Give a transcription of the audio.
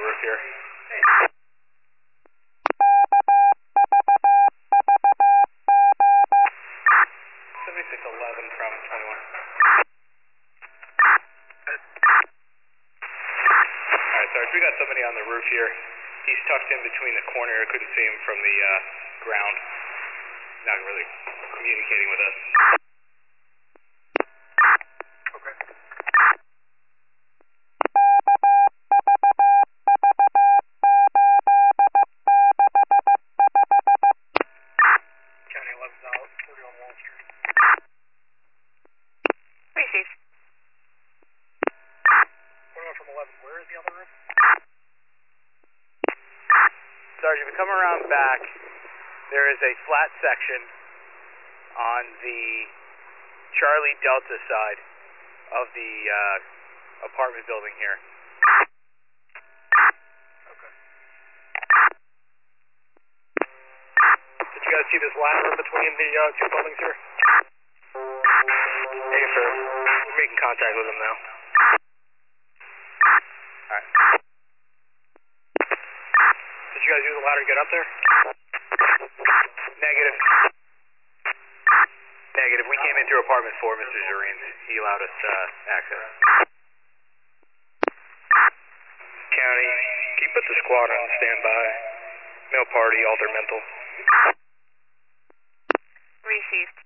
roof here. 7611 from 21. Alright, Sarge, we got somebody on the roof here. He's tucked in between the corner. I couldn't see him from the ground. Not really communicating with us. Okay. County 11's out, 40 on Wall Street. Received. 41 from 11, where is the other roof? Sarge, if you come around back, there is a flat section on the Charlie Delta side of the apartment building here. Okay. Did you guys see this ladder between the two buildings here? Hey, sir. We're making contact with him now. Alright. Did you guys use the ladder to get up there? Negative. Negative. We came in through apartment 4, Mr. Jareen. He allowed us access. County, can you put the squad on standby? Mail party, alter mental. Received.